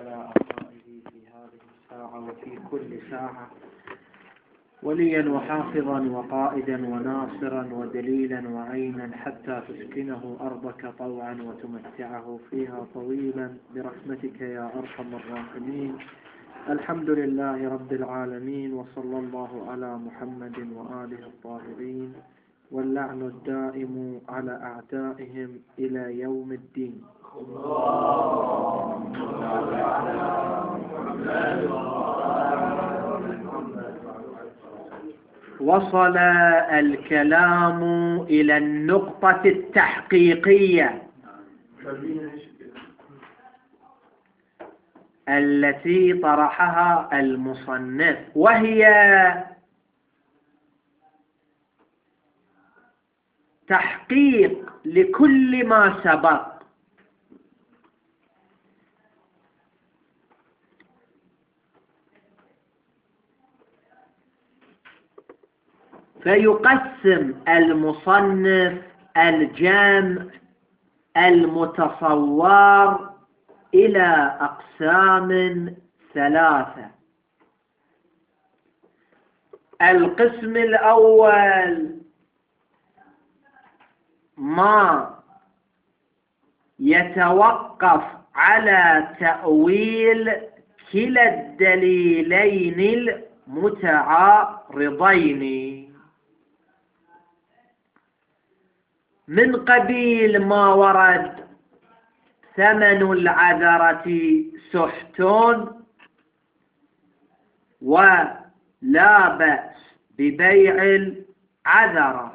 على أعطائه في هذه الساعة وفي كل ساعة وليا وحافظا وقائدا وناصرا ودليلا وعينا حتى تسكنه أرضك طوعا وتمتعه فيها طويلا برحمتك يا أرحم الراحمين. الحمد لله رب العالمين، وصلى الله على محمد وآله الطاهرين، واللعن الدائم على أعدائهم إلى يوم الدين. وصل الكلام إلى النقطة التحقيقية التي طرحها المصنف، وهي تحقيق لكل ما سبق. فيقسم المصنف الجمع المتصور إلى أقسام ثلاثة. القسم الأول ما يتوقف على تأويل كلا الدليلين المتعارضين، من قبيل ما ورد ثمن العذرة سحت ولا بأس ببيع العذرة،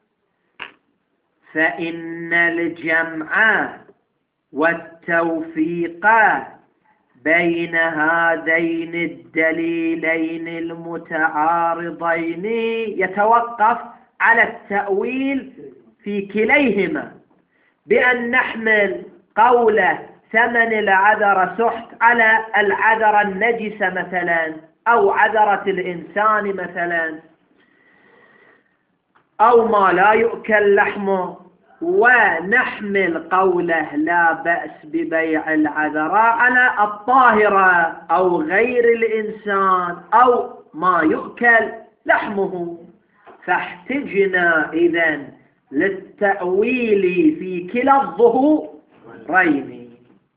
فإن الجمع والتوفيق بين هذين الدليلين المتعارضين يتوقف على التأويل في كليهما، بأن نحمل قوله ثمن العذرة سحت على العذرة النجسة مثلا، أو عذرة الإنسان مثلا، أو ما لا يؤكل لحمه، ونحمل قوله لا بأس ببيع العذرة على الطاهرة أو غير الإنسان أو ما يؤكل لحمه. فاحتجنا إذن للتأويل في كلا الظهورين.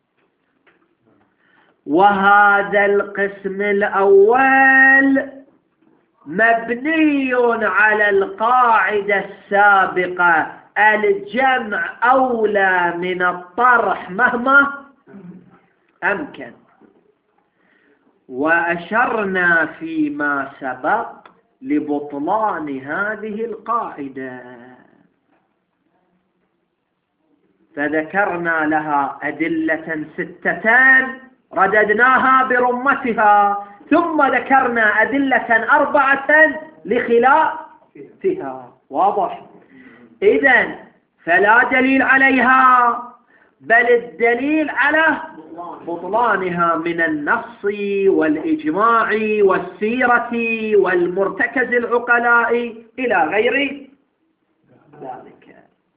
وهذا القسم الأول مبني على القاعدة السابقة: الجمع أولى من الطرح مهما أمكن. وأشرنا فيما سبق لبطلان هذه القاعدة، فذكرنا لها أدلة 6 رددناها برمتها، ثم ذكرنا أدلة 4 لخلافها. واضح؟ إذن فلا دليل عليها، بل الدليل على بطلانها من النص والإجماع والسيرة والمرتكز العقلاء إلى غير ذلك.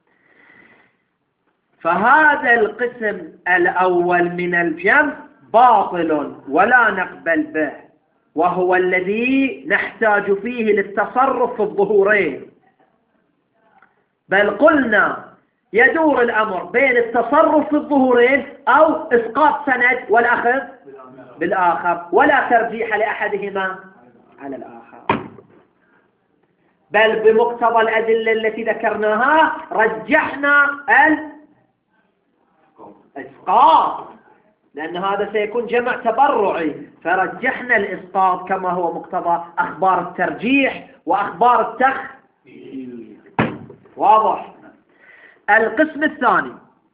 فهذا القسم الأول من الجمع باطل ولا نقبل به، وهو الذي نحتاج فيه للتصرف في الظهورين. بل قلنا يدور الأمر بين التصرف في الظهورين أو إسقاط سند والأخذ بالآخر، ولا ترجيح لأحدهما على الآخر، بل بمقتضى الأدلة التي ذكرناها رجحنا الإسقاط، لأن هذا سيكون جمع تبرعي، فرجحنا الإسقاط كما هو مقتضى أخبار الترجيح وأخبار التخفيف. واضح؟ القسم الثاني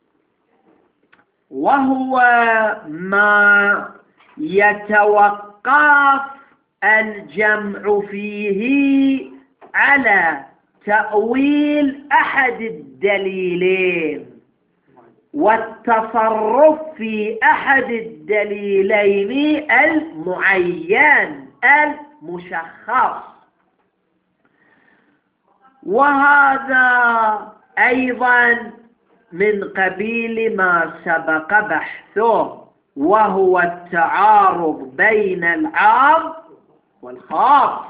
وهو ما يتوقف الجمع فيه على تأويل أحد الدليلين والتصرف في أحد الدليلين المعين المشخص. وهذا أيضا من قبيل ما سبق بحثه وهو التعارض بين العام والخاص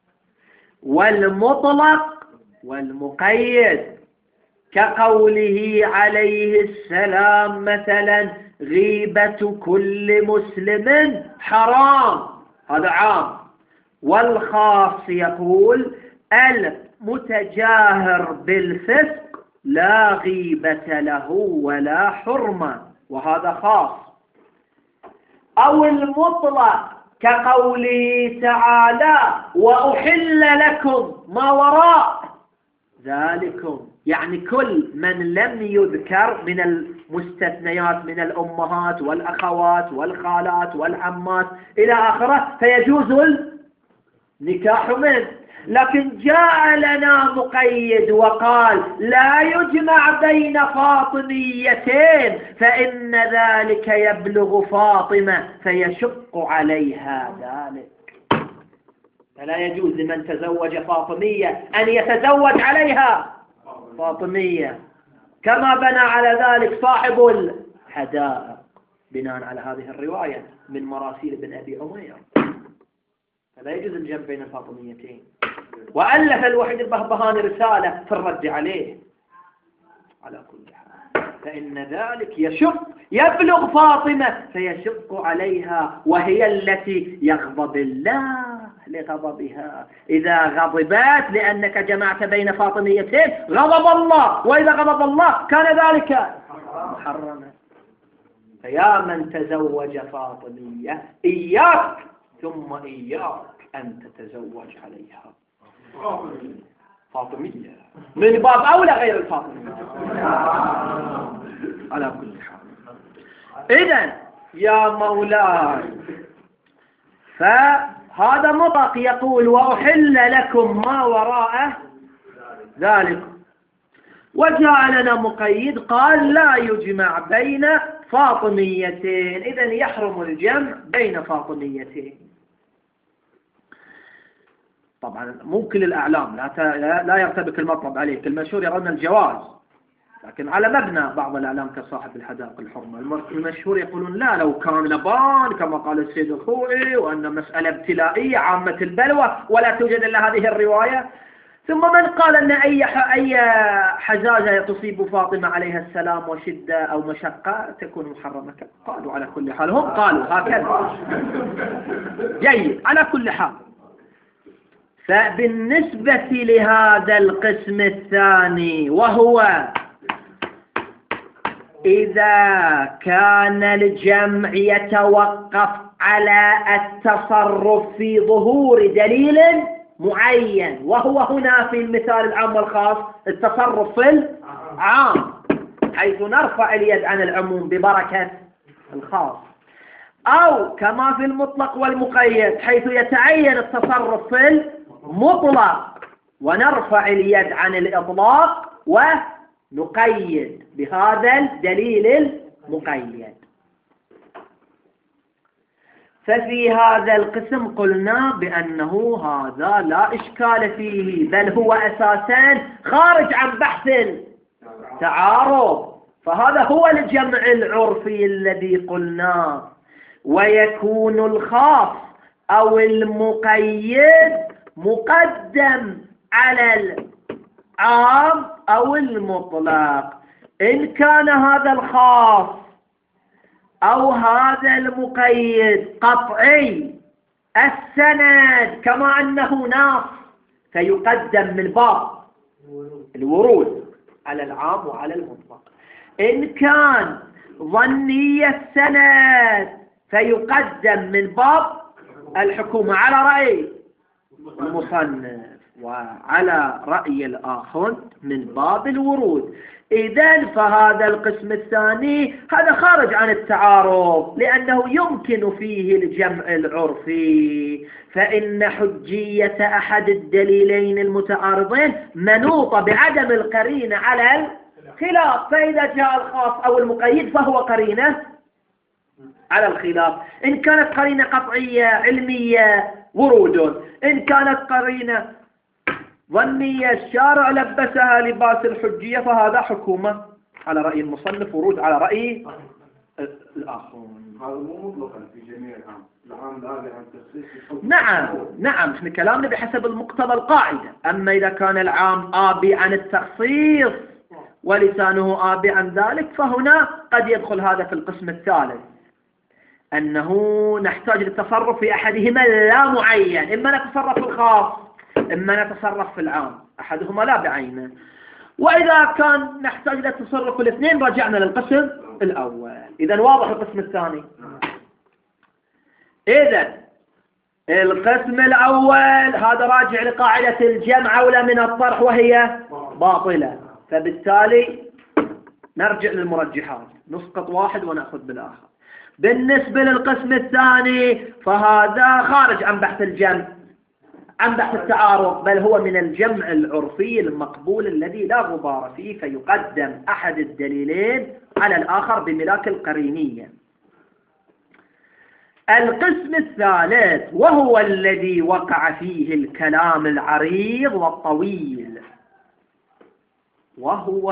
والمطلق والمقيد، كقوله عليه السلام مثلا: غيبة كل مسلم حرام، هذا عام. والخاص يقول: المتجاهر بالفسق لا غيبة له ولا حرمة، وهذا خاص. أو المطلق كقوله تعالى: وأحل لكم ما وراء ذلكم، يعني كل من لم يذكر من المستثنيات من الأمهات والأخوات والخالات والعمات إلى آخره فيجوز النكاح منه. لكن جاء لنا مقيد وقال: لا يجمع بين فاطميتين فإن ذلك يبلغ فاطمة فيشق عليها ذلك، فلا يجوز لمن تزوج فاطمية أن يتزوج عليها فاطمية، كما بنى على ذلك صاحب الحدائق بناء على هذه الرواية من مراسيل بن أبي عمير، فلا يجوز الجمع بين الفاطميتين. وألف الوحيد البهبهاني رسالة في الرد عليه. على كل حال فإن ذلك يبلغ فاطمة فيشق عليها، وهي التي يغضب الله لغضبها. إذا غضبت لأنك جمعت بين فاطميتين غضب الله، وإذا غضب الله كان ذلك محرما. فيا من تزوج فاطمية إياك ثم إياك أن تتزوج عليها فاطمية، من باب أولى غير الفاطمية. على كل حال، إذن يا مولاي، فهذا مطلق يقول: وأحل لكم ما وراء ذلك. وجاء لنا مقيد قال: لا يجمع بين فاطميتين، إذن يحرم الجمع بين فاطميتين. طبعا ممكن الأعلام لا يرتبك المطلب عليك، المشهور يرون الجواز، لكن على مبنى بعض الأعلام كصاحب الحدائق الحرمة المشهور يقولون لا، لو كان لبان كما قال السيد الخوئي، وأن مسألة ابتلائية عامة البلوى ولا توجد إلا هذه الرواية. ثم من قال أن أي حزازة تصيب فاطمة عليها السلام وشدة أو مشقة تكون محرمة، قالوا على كل حال، هم قالوا هكذا. جيد، على كل حال. فبالنسبة لهذا القسم الثاني، وهو إذا كان الجمع يتوقف على التصرف في ظهور دليل معين، وهو هنا في المثال العام والخاص التصرف في العام، حيث نرفع اليد عن العموم ببركة الخاص، أو كما في المطلق والمقيد حيث يتعين التصرف في المطلق ونرفع اليد عن الإطلاق ونقيد بهذا الدليل المقيد. ففي هذا القسم قلنا بأنه هذا لا إشكال فيه، بل هو أساسا خارج عن بحث التعارض، فهذا هو الجمع العرفي الذي قلناه. ويكون الخاص أو المقيد مقدم على العام أو المطلق. إن كان هذا الخاص أو هذا المقيد قطعي السند كما أنه نص فيقدم من باب الورود على العام وعلى المطلق. إن كان ظني السند فيقدم من باب الحكومة على رأي المصنف، وعلى رأي الآخر من باب الورود. إذن فهذا القسم الثاني هذا خارج عن التعارض، لأنه يمكن فيه الجمع العرفي، فإن حجية أحد الدليلين المتعارضين منوطة بعدم القرينة على الخلاف، فإذا جاء الخاص أو المقيد فهو قرينة على الخلاف. إن كانت قرينة قطعية علمية ورود، إن كانت قرينة ظنية الشارع لبسها لباس الحجية فهذا حكومة على رأي المصنف، ورود على رأي الآخرون. هذا مو مطلقا في جميع العام لا عن تخصيص. نعم احنا كلامنا بحسب المقتضى القاعدة. أما إذا كان العام آبي عن التخصيص ولسانه آبي عن ذلك فهنا قد يدخل هذا في القسم الثالث، أنه نحتاج للتصرف في أحدهما لا معين، إما نتصرف في الخاص إما نتصرف في العام، أحدهما لا بعينه. وإذا كان نحتاج للتصرف في الاثنين رجعنا للقسم الأول. إذا واضح القسم الثاني. إذا القسم الأول هذا راجع لقاعدة الجمع أولى من الطرح وهي باطلة، فبالتالي نرجع للمرجحات، نسقط واحد ونأخذ بالآخر. بالنسبة للقسم الثاني فهذا خارج عن بحث الجمع، عن بحث التعارض، بل هو من الجمع العرفي المقبول الذي لا غبار فيه، فيقدم أحد الدليلين على الآخر بملاك القرينية. القسم الثالث وهو الذي وقع فيه الكلام العريض والطويل، وهو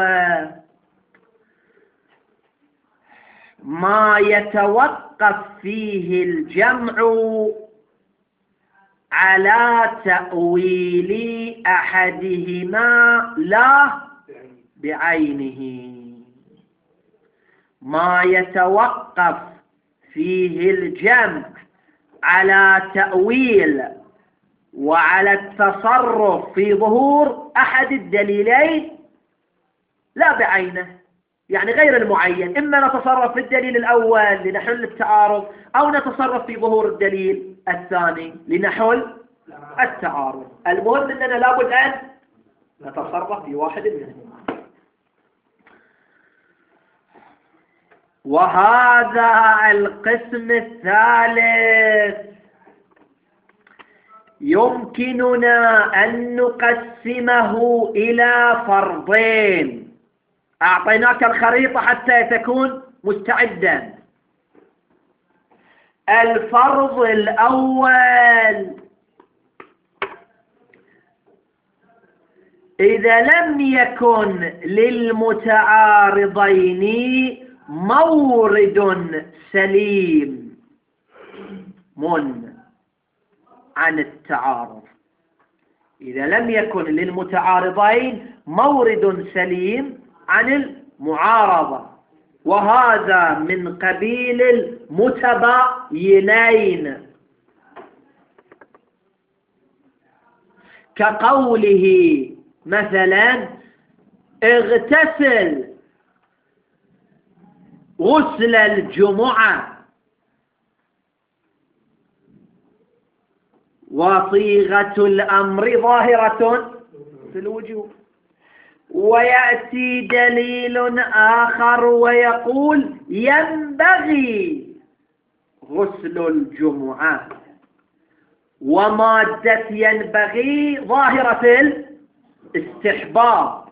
ما يتوقف فيه الجمع على تأويل أحدهما لا بعينه. ما يتوقف فيه الجمع على تأويل وعلى التصرف في ظهور أحد الدليلين لا بعينه، يعني غير المعين، إما نتصرف في الدليل الأول لنحل التعارض أو نتصرف في ظهور الدليل الثاني لنحل التعارض. المهم أننا لابد أن نتصرف في واحد منهما. وهذا القسم الثالث يمكننا أن نقسمه إلى فرضين. أعطيناك الخريطة حتى تكون مستعدا. الفرض الأول: إذا لم يكن للمتعارضين مورد سليم عن التعارض، إذا لم يكن للمتعارضين مورد سليم عن المعارضة، وهذا من قبيل المتباينين، كقوله مثلا: اغتسل غسل الجمعة، وصيغة الأمر ظاهرة في الوجوب. ويأتي دليل آخر ويقول: ينبغي غسل الجمعة، ومادة ينبغي ظاهرة الاستحباب.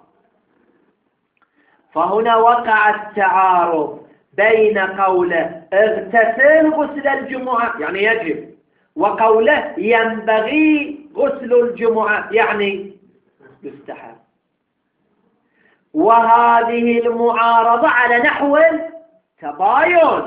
فهنا وقع التعارض بين قوله اغتسل غسل الجمعة يعني يجب، وقوله ينبغي غسل الجمعة يعني يستحب. وهذه المعارضة على نحو التباين،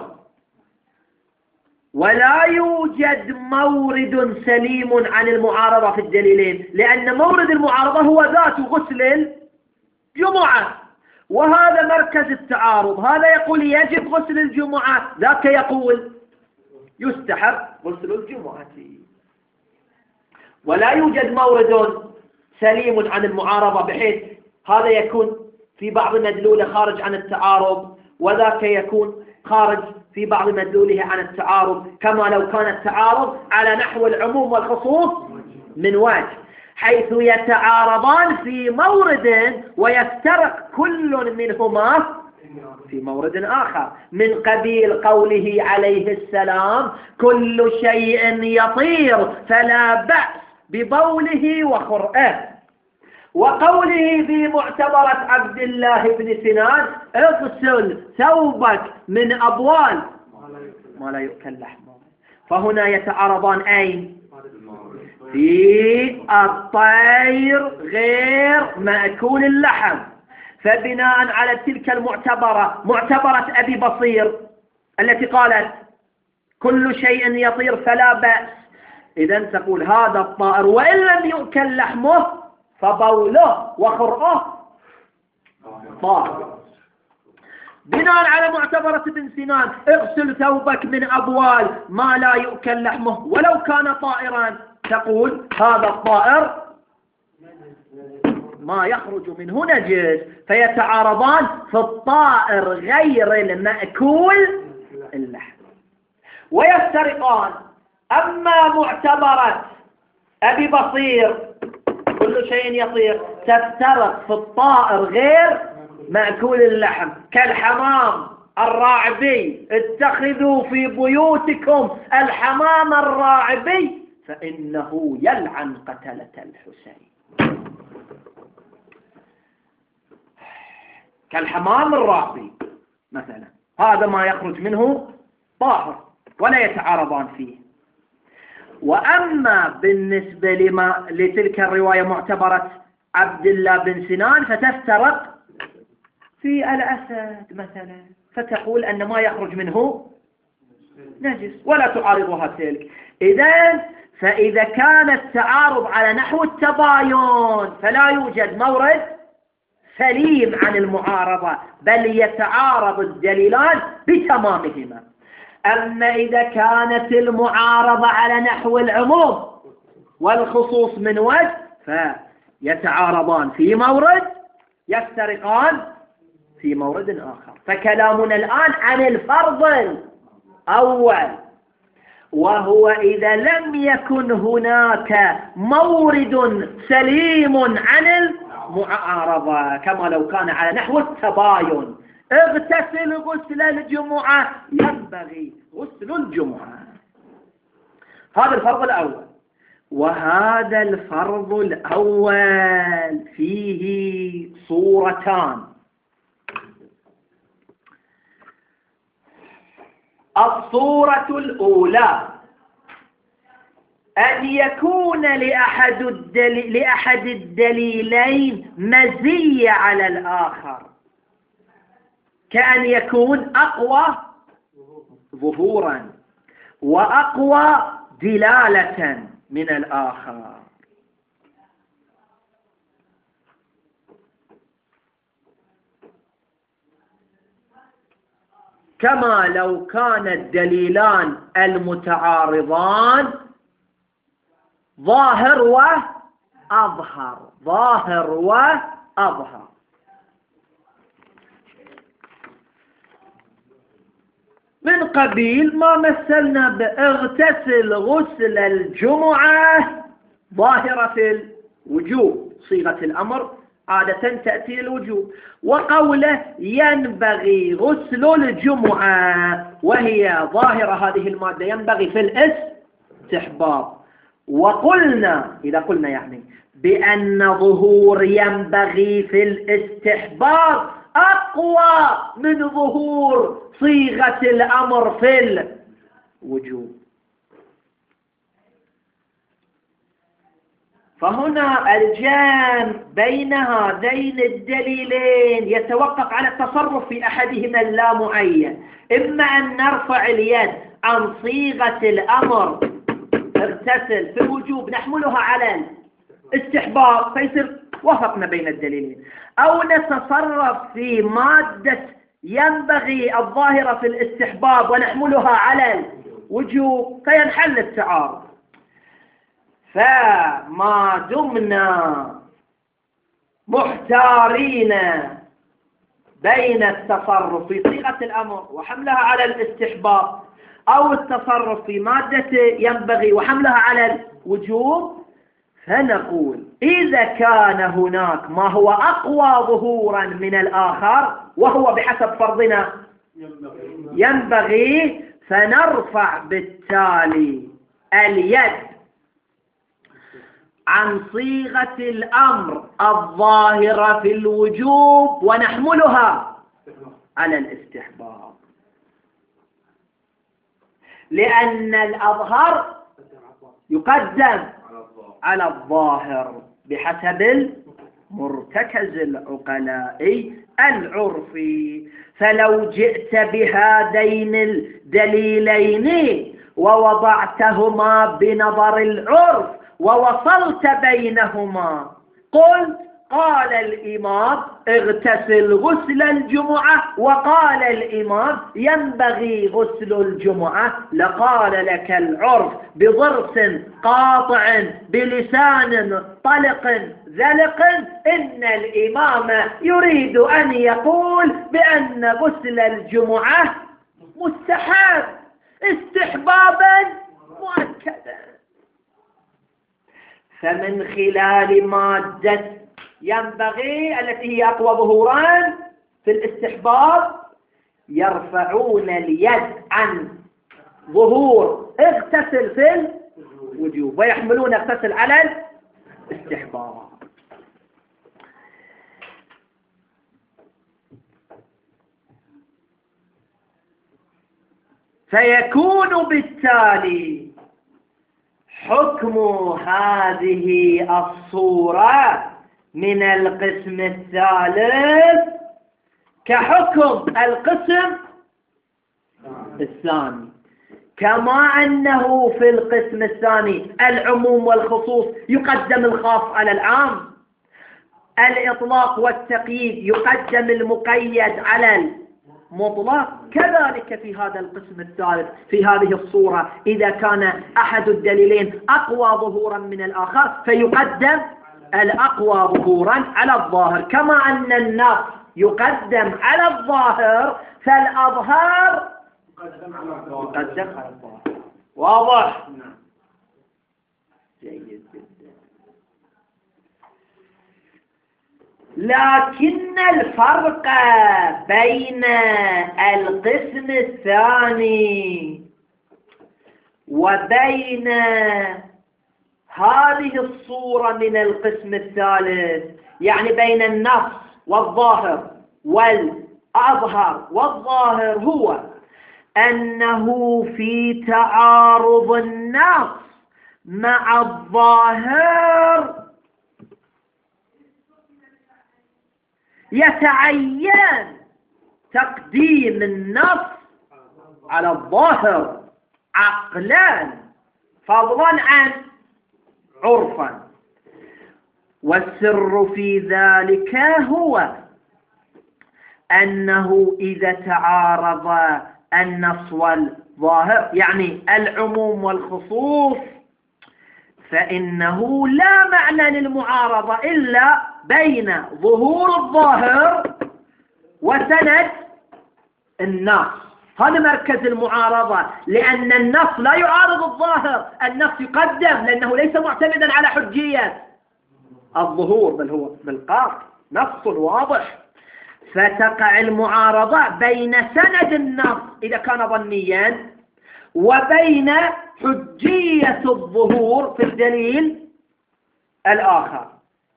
ولا يوجد مورد سليم عن المعارضة في الدليلين، لأن مورد المعارضة هو ذات غسل الجمعة، وهذا مركز التعارض. هذا يقول يجب غسل الجمعة، ذاك يقول يستحب غسل الجمعة. ولا يوجد مورد سليم عن المعارضة، بحيث هذا يكون في بعض مدلوله خارج عن التعارض، وذاك يكون خارج في بعض مدلوله عن التعارض، كما لو كان التعارض على نحو العموم والخصوص من وجه، حيث يتعارضان في مورد ويفترق كل منهما في مورد آخر، من قبيل قوله عليه السلام: كل شيء يطير فلا بأس ببوله وخرئه، وقوله في معتبرة عبد الله بن سنان: اغسل ثوبك من أبوال ما لا يؤكل لحمه. فهنا يتعارضان أين؟ في الطير غير مأكول اللحم. فبناء على تلك المعتبرة، معتبرة أبي بصير، التي قالت كل شيء يطير فلا بأس، إذن تقول هذا الطائر وإن لم يؤكل لحمه فبوله وخرقه طاهر. بناء على معتبرة ابن سنان اغسل ثوبك من أبوال ما لا يؤكل لحمه ولو كان طائرا، تقول هذا الطائر ما يخرج منه نجس، فيتعارضان في الطائر غير المأكول اللحم ويفترقان. أما معتبرة أبي بصير كل شيء يطير تفترق في الطائر غير مأكول اللحم كالحمام الراعبي، اتخذوا في بيوتكم الحمام الراعبي فإنه يلعن قتلة الحسين. كالحمام الراعبي مثلا، هذا ما يخرج منه طاهر ولا يتعارضان فيه. وأما بالنسبة لتلك الرواية معتبرة عبد الله بن سنان فتفترق في الأسد مثلا، فتقول أن ما يخرج منه نجس ولا تعارضها تلك. فإذا كان التعارض على نحو التباين فلا يوجد مورد سليم عن المعارضة، بل يتعارض الدليلان بتمامهما. أما إذا كانت المعارضة على نحو العموم والخصوص من وجه فيتعارضان في مورد يفترقان في مورد آخر. فكلامنا الآن عن الفرض الأول، وهو إذا لم يكن هناك مورد سليم عن المعارضة، كما لو كان على نحو التباين اغتسل غسل الجمعة ينبغي غسل الجمعة. هذا الفرض الأول. وهذا الفرض الأول فيه صورتان. الصورة الأولى أن يكون لأحد الدليلين مزية على الآخر، كأن يكون أقوى ظهورا وأقوى دلالة من الآخر. كما لو كان الدليلان المتعارضان ظاهر وأظهر، ظاهر وأظهر. من قبيل ما مثلنا باغتسل غسل الجمعة ظاهرة الوجوب، صيغة الأمر عادة تأتي الوجوب، وقوله ينبغي غسل الجمعة وهي ظاهرة هذه المادة ينبغي في الاستحباب. وقلنا إذا قلنا يعني بأن ظهور ينبغي في الاستحباب أقوى من ظهور صيغة الأمر في الوجوب. فهنا الجمع بين هذين الدليلين يتوقف على التصرف في أحدهما اللامعين، إما أن نرفع اليد عن صيغة الأمر اغتسل في الوجوب نحملها على الاستحباب فيصير وفقنا بين الدليلين، أو نتصرف في مادة ينبغي الظاهرة في الاستحباب ونحملها على الوجوب فينحل التعارض. فما دمنا محتارين بين التصرف في صيغة الأمر وحملها على الاستحباب أو التصرف في مادة ينبغي وحملها على الوجوب، فنقول إذا كان هناك ما هو أقوى ظهورا من الآخر وهو بحسب فرضنا ينبغي، فنرفع بالتالي اليد عن صيغة الأمر الظاهرة في الوجوب ونحملها على الاستحباب، لأن الأظهر يقدم على الظاهر بحسب المرتكز العقلائي العرفي. فلو جئت بهذين الدليلين ووضعتهما بنظر العرف ووصلت بينهما قلت قال الإمام اغتسل غسل الجمعة وقال الإمام ينبغي غسل الجمعة، لقال لك العرف بضرس قاطع بلسان طلق ذلق إن الإمام يريد أن يقول بأن غسل الجمعة مستحب استحبابا مؤكدا. فمن خلال مادة ينبغي التي هي أقوى ظهورا في الاستحباب يرفعون اليد عن ظهور اغتسل في الوجوب ويحملون اغتسل على الاستحباب. فيكون بالتالي حكم هذه الصورة من القسم الثالث كحكم القسم الثاني، كما أنه في القسم الثاني العموم والخصوص يقدم الخاص على العام، الإطلاق والتقييد يقدم المقيد على المطلق، كذلك في هذا القسم الثالث في هذه الصورة إذا كان أحد الدليلين أقوى ظهورا من الآخر فيقدم الأقوى ظهورا على الظاهر، كما أن النص يقدم على الظاهر فالأظهار يقدم على الظاهر. واضح؟ جيد جدا. لكن الفرق بين القسم الثاني وبين هذه الصورة من القسم الثالث، يعني بين النص والظاهر والأظهر والظاهر، هو أنه في تعارض النص مع الظاهر يتعين تقديم النص على الظاهر عقلا فضلا عن عرفا. والسر في ذلك هو أنه إذا تعارض النص والظاهر يعني العموم والخصوص فإنه لا معنى للمعارضة إلا بين ظهور الظاهر وسند النص. هذا مركز المعارضة، لأن النص لا يعارض الظاهر، النص يقدم لأنه ليس معتمدا على حجية الظهور بل هو بالقاط نص واضح. فتقع المعارضة بين سند النص إذا كان ظنيا وبين حجية الظهور في الدليل الآخر.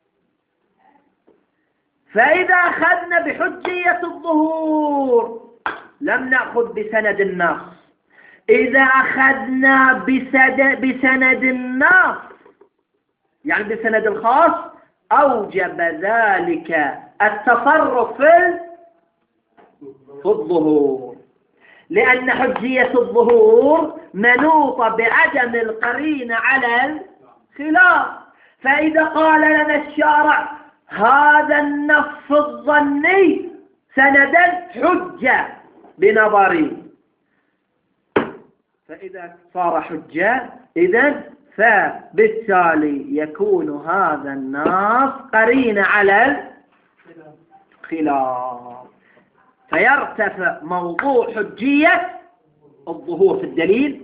فإذا أخذنا بحجية الظهور لم نأخذ بسند النص، إذا أخذنا بسند النص يعني بسند الخاص أوجب ذلك التصرف في الظهور، لأن حجية الظهور منوطة بعدم القرينة على الخلاف. فإذا قال لنا الشارع هذا النص الظني سندا حجة بنظري، فإذا صار حجة إذن فبالتالي يكون هذا النص قرينة على الخلاف، فيرتفع موضوع حجية الظهور في الدليل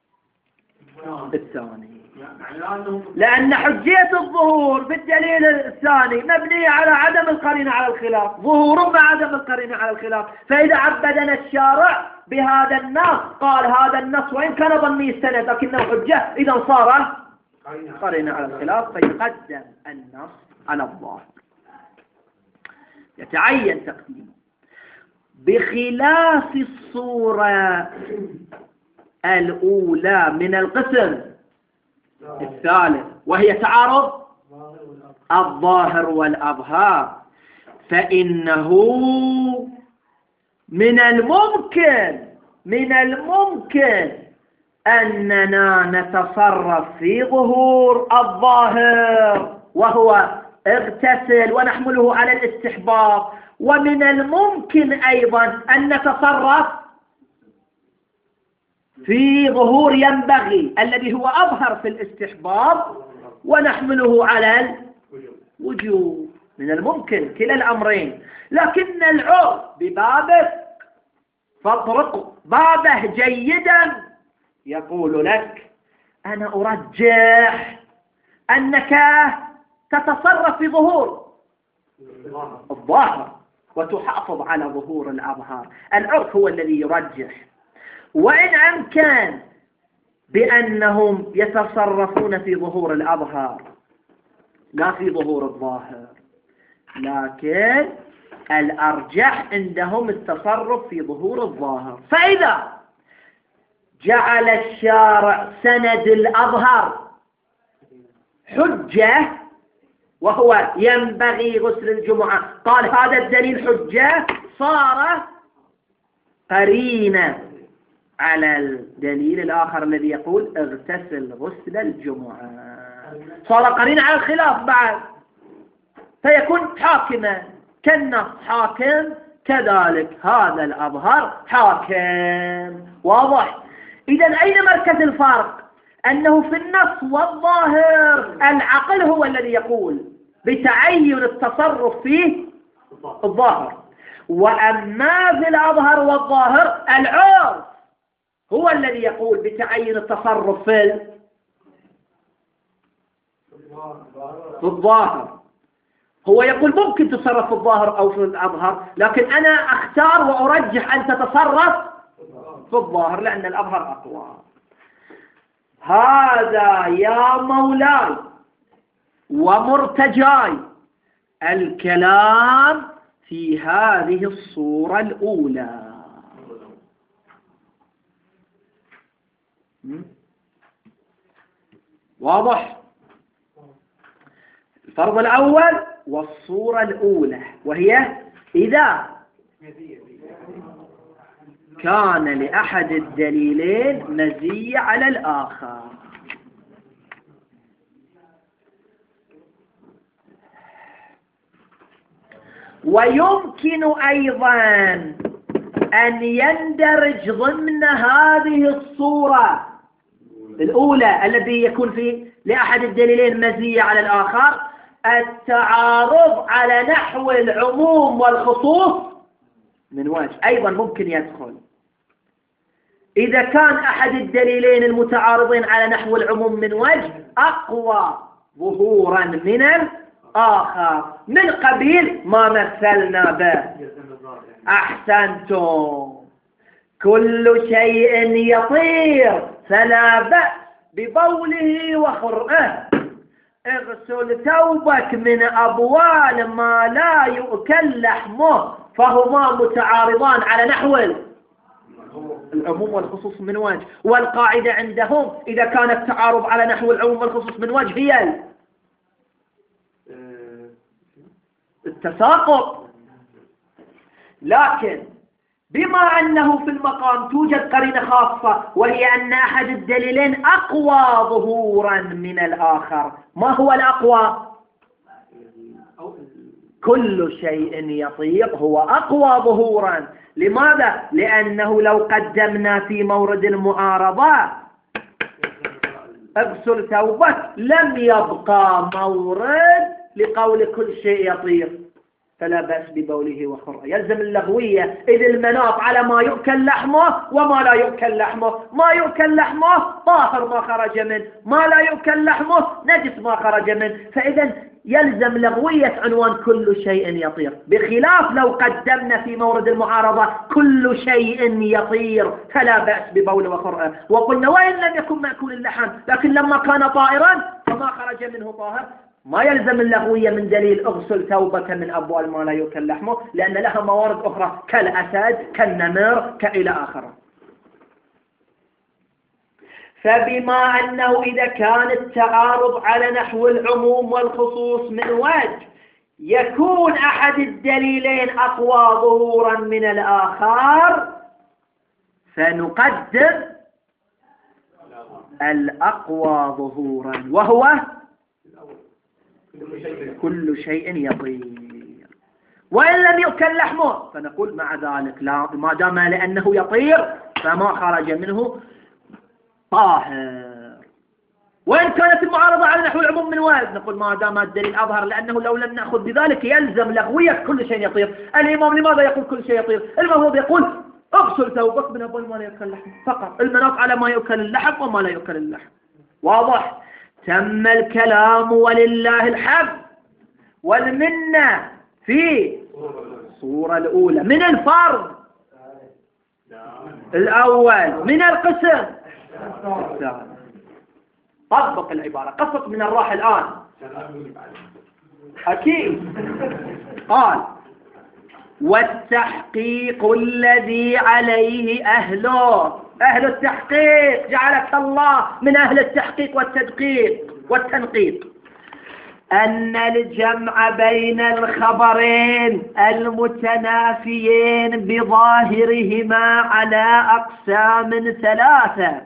الثاني، لأن حجية الظهور في الدليل الثاني مبنية على عدم القرينة على الخلاف، ظهور مع عدم القرينة على الخلاف. فإذا عبدنا الشارع بهذا النص قال هذا النص وإن كان ظني السند لكنه حجة إذا صار قرينة على الخلاف فيقدم النص على الظاهر، يتعين تقديمه. بخلاف الصورة الأولى من القسم الثالث وهي تعارض الظاهر والأظهار، فإنه من الممكن أننا نتصرف في ظهور الظاهر وهو اغتسل ونحمله على الاستحباب، ومن الممكن أيضا أن نتصرف في ظهور ينبغي الذي هو أظهر في الاستحباب ونحمله على الوجوب. من الممكن كلا الأمرين، لكن العرف ببابه فاطرق بابه جيدا يقول لك أنا أرجح أنك تتصرف في ظهور الظاهر وتحافظ على ظهور الأظهار. العرف هو الذي يرجح، وإن أمكن بأنهم يتصرفون في ظهور الأظهار لا في ظهور الظاهر، لكن الأرجح عندهم التصرف في ظهور الظاهر. فإذا جعل الشارع سند الأظهر حجة وهو ينبغي غسل الجمعة، قال هذا الدليل حجة، صار قرينة على الدليل الآخر الذي يقول اغتسل غسل الجمعة، صار قرينة على الخلاف بعد، فيكون حاكما كالنص حاكم، كذلك هذا الأظهر حاكم. واضح؟ إذن أين مركز الفرق؟ أنه في النص والظاهر العقل هو الذي يقول بتعين التصرف فيه الظاهر، وأما في الأظهر والظاهر العرف هو الذي يقول بتعين التصرف في الظاهر. هو يقول ممكن تصرف في الظاهر أو في الأظهر، لكن أنا أختار وأرجح أن تتصرف في الظاهر لأن الأظهر أقوى. هذا يا مولاي ومرتجاي الكلام في هذه الصورة الأولى. واضح؟ الفرض الأول والصورة الأولى، وهي إذا كان لأحد الدليلين مزية على الآخر. ويمكن أيضا أن يندرج ضمن هذه الصورة الأولى الذي يكون فيه لأحد الدليلين مزية على الآخر التعارض على نحو العموم والخصوص من وجه، أيضا ممكن يدخل. إذا كان أحد الدليلين المتعارضين على نحو العموم من وجه أقوى ظهورا من الآخر، من قبيل ما مثلنا به. أحسنتم. كل شيء يطير فلا بأس ببوله وخرئه، اغسل ثوبك من أبوال ما لا يؤكل لحمه، فهما متعارضان على نحو العموم والخصوص من وجه. والقاعدة عندهم إذا كان التعارض على نحو العموم والخصوص من وجه هي التساقط، لكن بما أنه في المقام توجد قرينة خاصة وهي أن أحد الدليلين أقوى ظهورا من الآخر. ما هو الأقوى؟ كل شيء يطيق هو أقوى ظهورا. لماذا؟ لأنه لو قدمنا في مورد المعارضة اغسل ثوبك لم يبقى مورد لقول كل شيء يطير فلا بأس ببوله وخرئه. يلزم اللغوية، إذ المناط على ما يؤكل لحمه وما لا يؤكل لحمه. ما يؤكل لحمه طاهر ما خرج منه، ما لا يؤكل لحمه نجس ما خرج منه. فإذا يلزم لغوية عنوان كل شيء يطير، بخلاف لو قدمنا في مورد المعارضة كل شيء يطير فلا بأس ببوله وخرئه، وقلنا وإن لم يكن مأكول اللحم لكن لما كان طائرا فما خرج منه طاهر. ما يلزم اللغوية من دليل اغسل ثوبك من أبوال ما لا يؤكل لحمه، لأن لها موارد أخرى كالأسد كالنمر كإلى آخره. فبما أنه إذا كان التعارض على نحو العموم والخصوص من وجه يكون أحد الدليلين أقوى ظهورا من الآخر فنقدم الأقوى ظهورا وهو كل شيء يطير. وإن لم يؤكل لحمه فنقول مع ذلك لا، ما دام لأنه يطير فما خرج منه طاهر. وإن كانت المعارضة على نحو العموم من وارد نقول ما دام الدليل أظهر، لأنه لو لم نأخذ بذلك يلزم لغوية كل شيء يطير. الإمام لماذا يقول كل شيء يطير؟ المفروض يقول اغسل ثوبك من أول ما لا يؤكل اللحم فقط، المناط على ما يؤكل اللحم وما لا يؤكل اللحم. واضح؟ تم الكلام ولله الحمد والمنة في الصورة الأولى من الفرض الأول من القسم الثاني. طبق العبارة، قصد من الراحة الآن أكيد. قال والتحقيق الذي عليه أهله، أهل التحقيق جعلك الله من أهل التحقيق والتدقيق والتنقيق، أن الجمع بين الخبرين المتنافيين بظاهرهما على أقسام ثلاثة،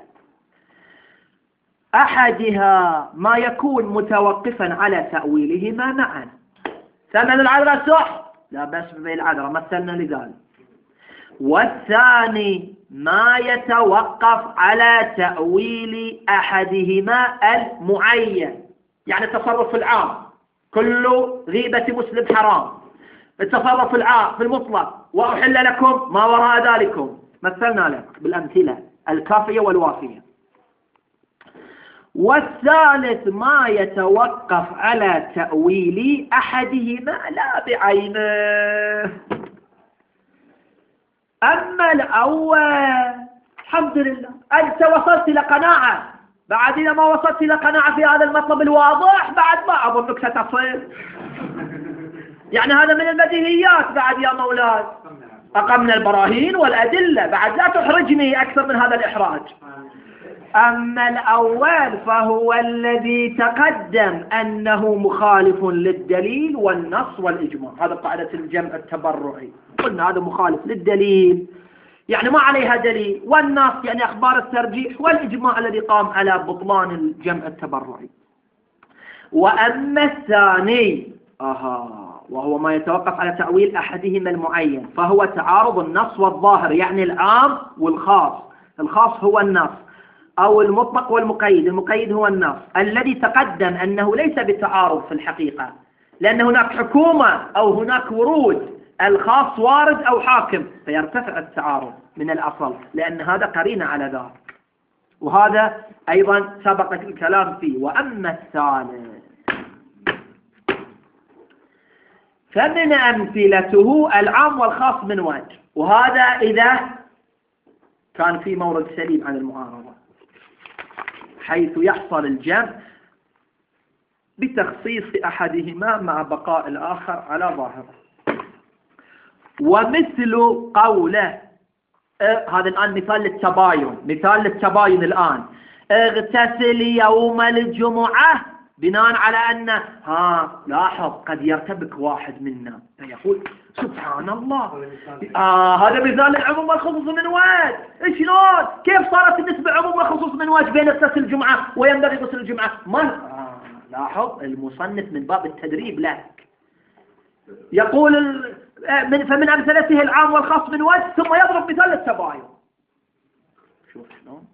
أحدها ما يكون متوقفا على تأويلهما معا. ثمن العذراء صح، لا بأس ببيع العذراء، مثلنا لذلك. والثاني ما يتوقف على تأويل أحدهما المعين، يعني التصرف العام كل غيبة مسلم حرام، التصرف العام في المطلق وأحل لكم ما وراء ذلكم، مثلنا لك بالأمثلة الكافية والوافية. والثالث ما يتوقف على تأويل أحدهما لا بعينه. أما الأول الحمد لله أنت وصلت إلى قناعة، بعد إذا ما وصلت إلى قناعة في هذا المطلب الواضح بعد ما أظنك ستصل، يعني هذا من البديهيات بعد يا مولاي، أقمنا البراهين والأدلة، بعد لا تحرجني أكثر من هذا الإحراج. أما الأول فهو الذي تقدم أنه مخالف للدليل والنص والإجماع، هذا قاعدة الجمع التبرعي، قلنا هذا مخالف للدليل يعني ما عليها دليل، والنص يعني أخبار الترجيح، والإجماع الذي قام على بطلان الجمع التبرعي. وأما الثاني وهو ما يتوقف على تأويل أحدهما المعين فهو تعارض النص والظاهر، يعني العام والخاص، الخاص هو النص أو المطلق والمقيد، المقيد هو النص، الذي تقدم أنه ليس بتعارض في الحقيقة، لأن هناك حكومة أو هناك ورود، الخاص وارد أو حاكم فيرتفع التعارض من الأصل، لأن هذا قرينة على ذلك، وهذا أيضا سبق الكلام فيه. وأما الثالث فمن أمثلته العام والخاص من وجه، وهذا إذا كان في مورد سليم عن المعارضة، حيث يحصل الجمع بتخصيص أحدهما مع بقاء الآخر على ظاهره. ومثل قوله هذا الآن مثال للتباين، مثال للتباين الآن، اغتسل يوم الجمعة، بناء على أن لاحظ قد يرتبك واحد منا فيقول سبحان الله هذا مثال العموم والخصوص من وجه، شلون كيف صارت النسبة عموم وخصوص من وجه بين غسل الجمعة وينبغي غسل الجمعة؟ لاحظ المصنف من باب التدريب لك يقول فمن أمثلته العام والخاص من وجه، ثم يضرب مثال التباين. شوف شلون،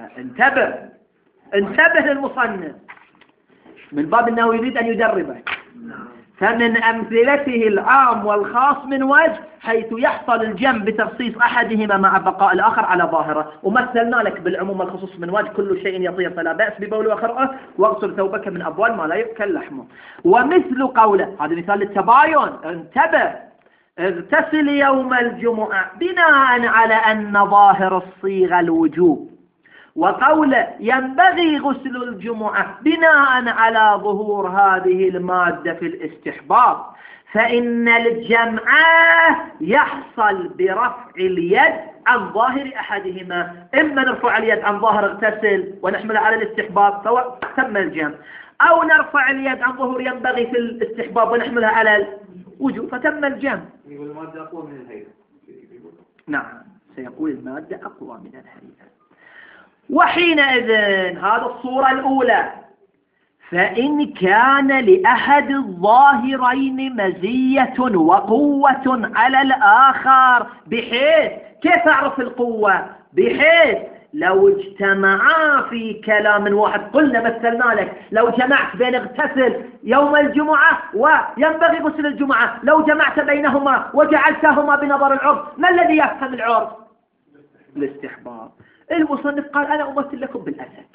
انتبه للمصنف من باب أنه يريد أن يدربك. فمن أمثلته العام والخاص من وجه، حيث يحصل الجمع بتخصيص أحدهما مع بقاء الآخر على ظاهره. ومثلنا لك بالعموم والخصوص من وجه، كل شيء يطير فلا بأس ببول وخرقه، واغسل ثوبك من أبوال ما لا يؤكل لحمه. ومثل قوله، هذا مثال للتباين، انتبه، اغتسل يوم الجمعة، بناء على أن ظاهر الصيغة الوجوب، وقوله ينبغي غسل الجمعة بناء على ظهور هذه المادة في الاستحباب، فإن الجمع يحصل برفع اليد عن ظاهر أحدهما، إما نرفع اليد عن ظاهر اغتسل ونحملها على الاستحباب فتم الجمع، أو نرفع اليد عن ظهور ينبغي في الاستحباب ونحملها على وجوب فتم الجمع. يقول المادة أقوى من الهيئة. نعم سيقول المادة أقوى من الهيئة. وحينئذ هذه الصورة الأولى، فإن كان لأحد الظاهرين مزية وقوة على الآخر، بحيث كيف أعرف القوة؟ بحيث لو اجتمعا في كلام واحد، قلنا مثلنا لك لو جمعت بين اغتسل يوم الجمعة وينبغي غسل الجمعة، لو جمعت بينهما وجعلتهما بنظر العرف، ما الذي يفهم العرف؟ الاستحباب. المصنف قال أنا أمثل لكم بالأسد،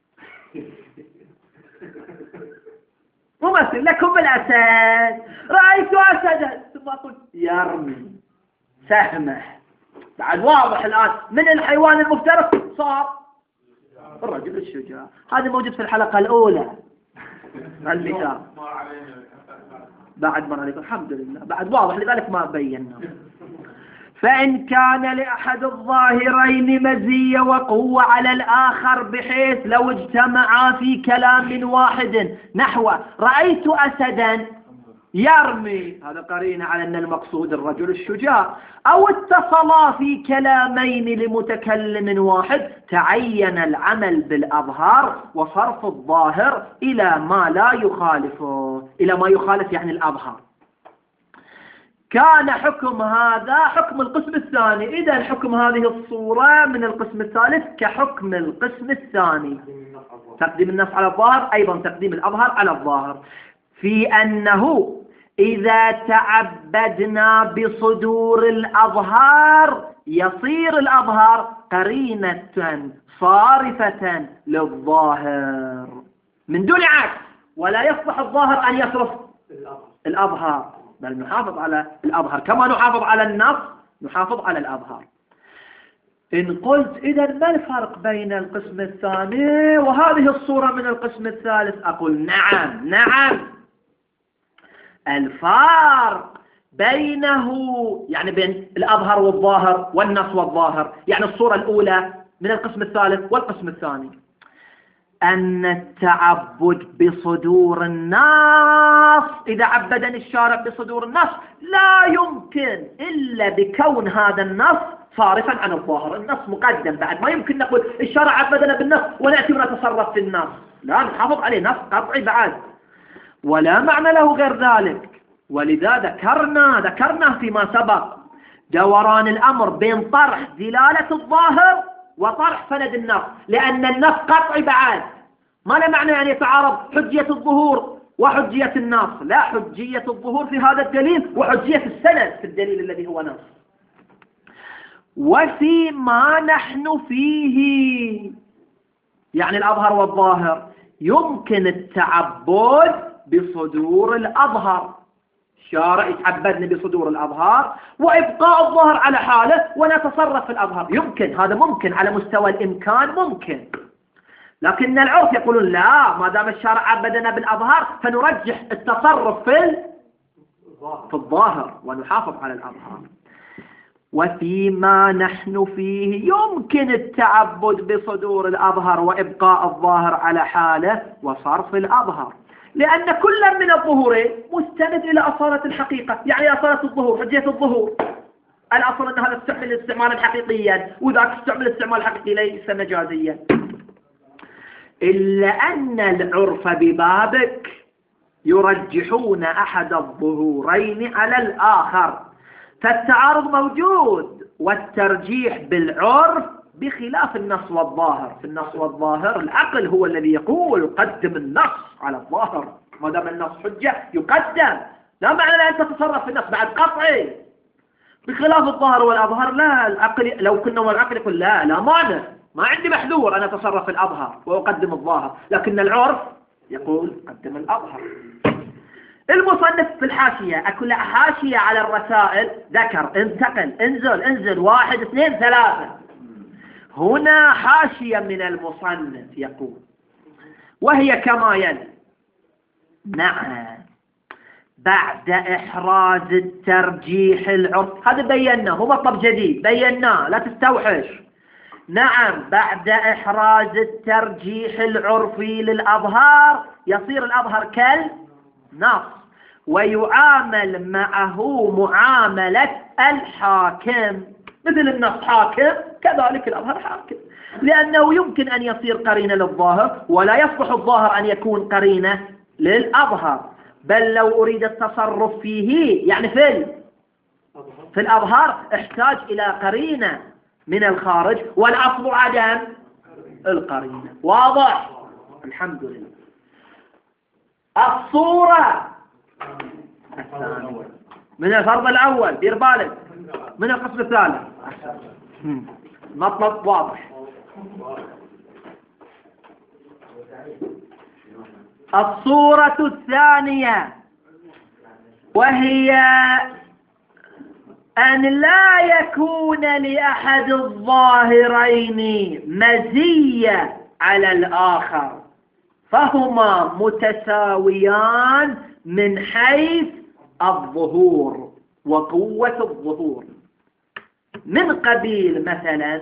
ممثل لكم بالأسد، رأيت أسدا ثم قلت يرمي سهمه. بعد واضح الآن من الحيوان المفترس صار الرجل الشجاع. هذا موجود في الحلقة الأولى المثال. بعد مر عليكم الحمد لله، بعد واضح لذلك ما بينا. فإن كان لأحد الظاهرين مزية وقوة على الآخر، بحيث لو اجتمعا في كلام واحد نحو رأيت أسدا يرمي، هذا قرينة على أن المقصود الرجل الشجاع، أو اتصلا في كلامين لمتكلم واحد، تعين العمل بالأظهار وصرف الظاهر إلى ما لا يخالفه، إلى ما يخالف يعني الأظهر. كان حكم هذا حكم القسم الثاني. إذا حكم هذه الصورة من القسم الثالث كحكم القسم الثاني، تقديم النص على الظاهر، أيضا تقديم الأظهر على الظاهر، في أنه إذا تعبدنا بصدور الأظهار يصير الأظهار قرينة صارفة للظاهر من دون عكس، ولا يصلح الظاهر أن يصرف الأظهار، بل نحافظ على الأظهر كما نحافظ على النص نحافظ على الأظهر. إن قلت إذا ما الفرق بين القسم الثاني وهذه الصورة من القسم الثالث؟ أقول نعم الفرق بينه يعني بين الأظهر والظاهر والنص والظاهر، يعني الصورة الأولى من القسم الثالث والقسم الثاني، أن التعبد بصدور النص، إذا عبدني الشارع بصدور النص لا يمكن إلا بكون هذا النص صارفا عن الظاهر. النص مقدم، بعد ما يمكن نقول الشارع عبدنا بالنص ونأتي ونتصرف في النص، لا نحافظ عليه نص قطعي بعد، ولا معنى له غير ذلك. ولذا ذكرنا فيما سبق دوران الأمر بين طرح دلالة الظاهر وطرح سند النص، لأن النص قطعي بعد، ما له معنى أن يتعارض حجية الظهور وحجية النص، لا، حجية الظهور في هذا الدليل وحجية السند في الدليل الذي هو نص. وفيما نحن فيه يعني الأظهر والظاهر يمكن التعبد بصدور الأظهر، الشارع يتعبدني بصدور الأظهار وإبقاء الظهر على حاله ونتصرف في الأظهر، يمكن، هذا ممكن على مستوى الإمكان ممكن. لكن العرف يقولون لا، ما دام الشارع عبدنا بالأظهار فنرجح التصرف في الظاهر ونحافظ على الأظهار. وفيما نحن فيه يمكن التعبد بصدور الأظهر وإبقاء الظاهر على حاله وصرف الأظهر، لأن كل من الظهورين مستند إلى أصالة الحقيقة، يعني أصالة الظهور، حجية الظهور. الأصل أن هذا استعمل استعمالا حقيقيا وذاك استعمل استعمال حقيقي ليس مجازيا، إلا أن العرف ببابك يرجحون أحد الظهورين على الآخر، فالتعارض موجود والترجيح بالعرف بخلاف النص والظاهر. في النص والظاهر العقل هو الذي يقول قدم النص على الظاهر، ما دام النص حجة يقدم، لا معنى أن تتصرف في النص بعد قطعي. بخلاف الظاهر والأظهر لا، العقل لو كنا والعقل يقول لا مانع، ما عندي محذور أن أتصرف في الأظهر وأقدم الظاهر، لكن العرف يقول قدم الأظهر. المصنف في الحاشية، أكل حاشية على الرسائل، ذكر انتقل انزل 1 2 3. هنا حاشية من المصنف يقول وهي كما يلي: نعم بعد إحراز الترجيح العرف، هذا بيناه، هو مطلب جديد بيناه لا تستوحش. نعم بعد إحراز الترجيح العرفي للأظهار يصير الأظهر كالنص، ويعامل معه معاملة الحاكم، مثل النص حاكم كذلك الأظهر حاكم، لأنه يمكن أن يصير قرينة للظاهر ولا يصلح الظاهر أن يكون قرينة للأظهر، بل لو أريد التصرف فيه يعني في الأظهر احتاج إلى قرينة من الخارج، والأصل عدم القرينة. واضح؟ الحمد لله. الصورة الثانية من الفرض الأول، دير بالك، من القسم الثالث، مطلب واضح. الصورة الثانية وهي أن لا يكون لأحد الظاهرين مزية على الآخر، فهما متساويان من حيث الظهور وقوة الظهور. من قبيل مثلا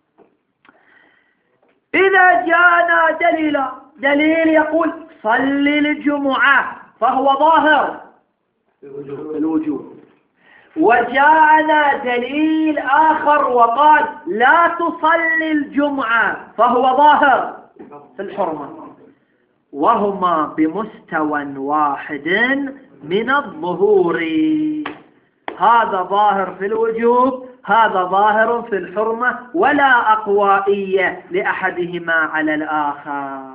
إذا جاءنا دليل يقول صل الجمعة فهو ظاهر الوجوب، وجاءنا دليل آخر وقال لا تصلي الجمعة فهو ظاهر في الحرمة، وهما بمستوى واحد من الظهور. هذا ظاهر في الوجوب، هذا ظاهر في الحرمة، ولا أقوائية لأحدهما على الآخر.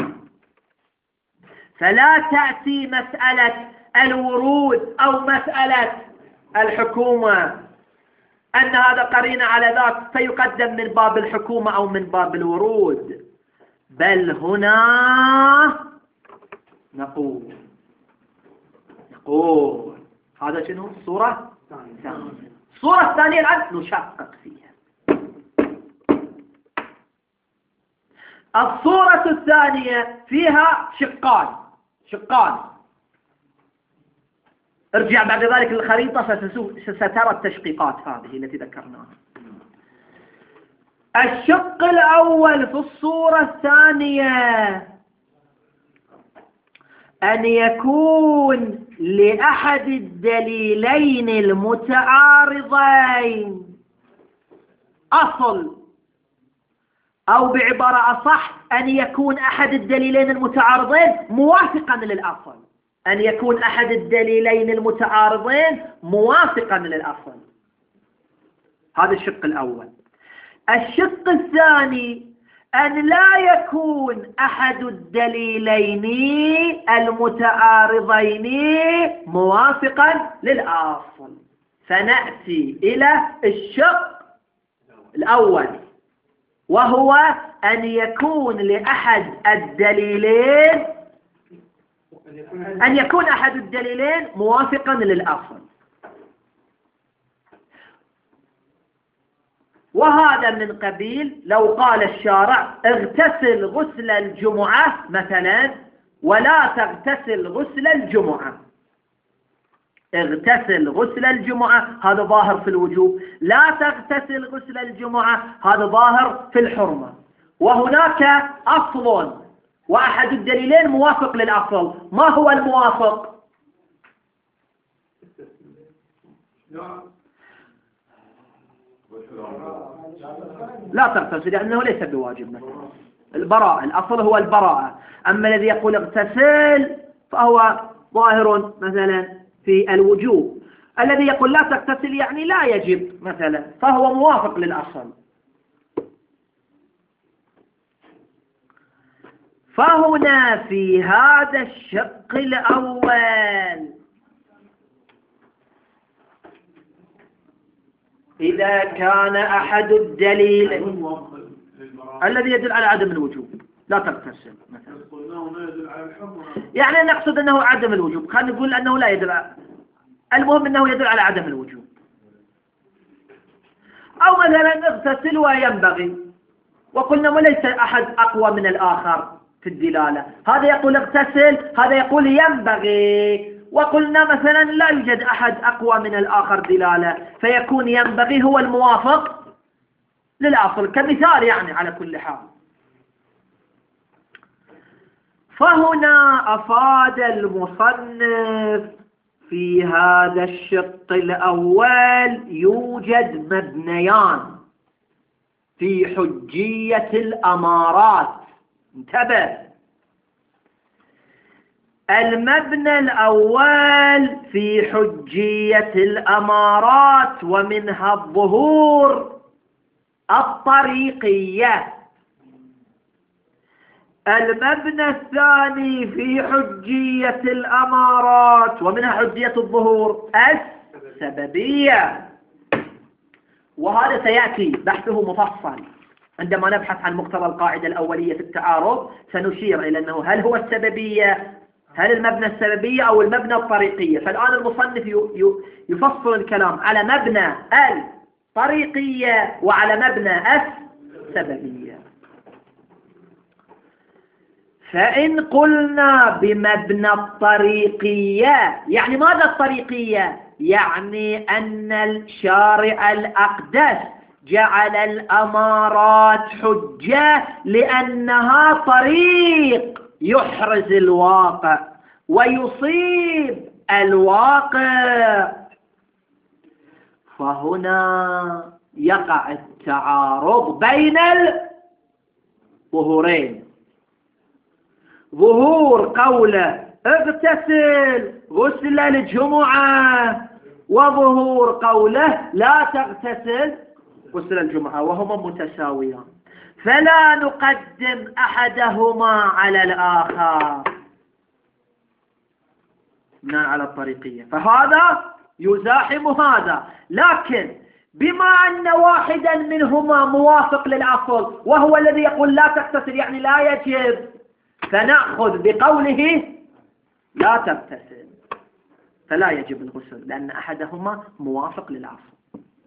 فلا تأتي مسألة الورود أو مسألة الحكومة أن هذا قرين على ذاك فيقدم من باب الحكومة أو من باب الورود، بل هنا نقول هذا شنو الصورة الثانية. الصورة الثانية الآن نشقق فيها. الصورة الثانية فيها شقان. ارجع بعد ذلك للخريطة سترى التشقيقات هذه التي ذكرناها. الشق الأول في الصورة الثانية أن يكون لأحد الدليلين المتعارضين أصل، أو بعبارة أصح أن يكون أحد الدليلين المتعارضين موافقا للأصل. أن يكون أحد الدليلين المتعارضين موافقا للأصل. هذا الشق الأول. الشق الثاني أن لا يكون أحد الدليلين المتعارضين موافقا للأصل. فنأتي إلى الشق الأول، وهو أن يكون لأحد الدليلين موافقا للأصل. وهذا من قبيل لو قال الشارع اغتسل غسل الجمعة مثلا ولا تغتسل غسل الجمعة. اغتسل غسل الجمعة هذا ظاهر في الوجوب، لا تغتسل غسل الجمعة هذا ظاهر في الحرمة. وهناك أصل وأحد الدليلين موافق للأصل. ما هو الموافق؟ لا تغتسل لأنه ليس بواجب مثلا. البراءة، الأصل هو البراءة. أما الذي يقول اغتسل فهو ظاهر مثلا في الوجوب. الذي يقول لا تغتسل يعني لا يجب مثلا، فهو موافق للأصل. فهنا في هذا الشق الأول إذا كان أحد الدليل الذي يدل على عدم الوجوب لا تغتسل مثلا، يعني نقصد أنه عدم الوجوب، خلينا نقول أنه لا يدل المهم أنه يدل على عدم الوجوب. أو مثلا اغتسل وينبغي، وقلنا وليس أحد أقوى من الآخر في الدلالة، هذا يقول اغتسل هذا يقول ينبغي، وقلنا مثلا لا يوجد أحد أقوى من الآخر دلالة، فيكون ينبغي هو الموافق للأصل كمثال يعني على كل حال. فهنا أفاد المصنف في هذا الشق الأول يوجد مبنيان في حجية الأمارات. انتبه، المبنى الأول في حجية الأمارات ومنها الظهور الطريقية. المبنى الثاني في حجية الأمارات ومنها حجية الظهور السببية، وهذا سيأتي بحثه مفصل عندما نبحث عن مقتضى القاعدة الأولية في التعارض. سنشير إلى أنه هل هو السببية، هل المبنى السببية أو المبنى الطريقية. فالآن المصنف يفصل الكلام على مبنى الطريقية وعلى مبنى السببية. فإن قلنا بمبنى الطريقية، يعني ماذا الطريقية؟ يعني أن الشارع الأقدس جعل الأمارات حجة لأنها طريق يحرز الواقع ويصيب الواقع. فهنا يقع التعارض بين الظهورين، ظهور قوله اغتسل غسل الجمعة وظهور قوله لا تغتسل غسل الجمعة، وهما متساويان، فلا نقدم أحدهما على الآخر بناء على الطريقية، فهذا يزاحم هذا. لكن بما أن واحدا منهما موافق للأصل وهو الذي يقول لا تغتسل يعني لا يجب، فنأخذ بقوله لا تغتسل فلا يجب الغسل لأن أحدهما موافق للأصل.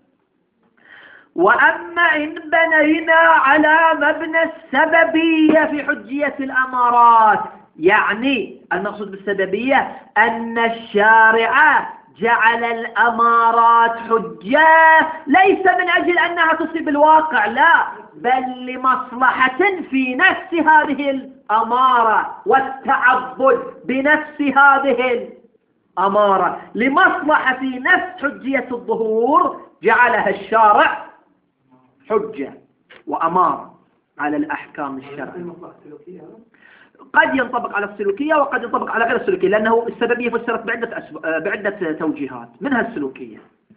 وأما إن بنينا على مبنى السببية في حجية الأمارات، يعني المقصود بالسببية أن الشارع جعل الأمارات حجة ليس من أجل أنها تصيب الواقع، لا، بل لمصلحة في نفس هذه الأمارة والتعبد بنفس هذه الأمارة، لمصلحة في نفس حجية الظهور جعلها الشارع حجة وأمارة على الأحكام الشرعية. قد ينطبق على السلوكية وقد ينطبق على غير السلوكية، لأنه السببية فسرت بعدة توجيهات منها السلوكية.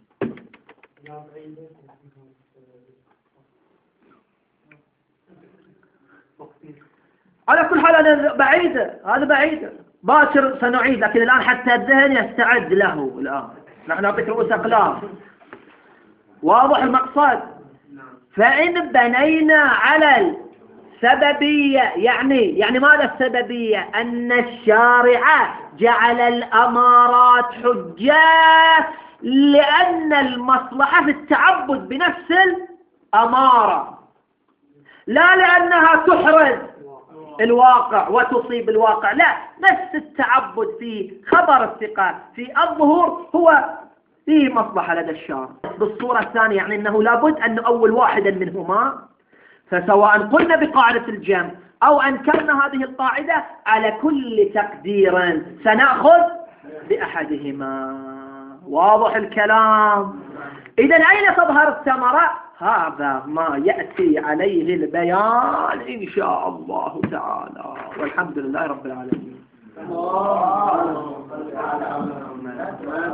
على كل حال أنا هذا بعيد باكر سنعيد، لكن الآن حتى الذهن يستعد له. الآن نحن نعطيك رؤوس أقلام، واضح المقصد. فإن بنينا على السببية يعني ماذا السببية؟ أن الشارع جعل الأمارات حجة لأن المصلحة في التعبد بنفس الأمارة، لا لأنها تحرز الواقع وتصيب الواقع، لا، نفس التعبد في خبر الثقة في الظهور هو فيه مصلحة لدى الشارع. بالصورة الثانية يعني أنه لابد أن نؤول واحدا منهما، فسواء قلنا بقاعدة الجمع أو أنكرنا هذه القاعدة على كل تقدير سنأخذ بأحدهما. واضح الكلام؟ إذن أين تظهر الثمرة؟ هذا ما يأتي عليه البيان إن شاء الله تعالى، والحمد لله رب العالمين.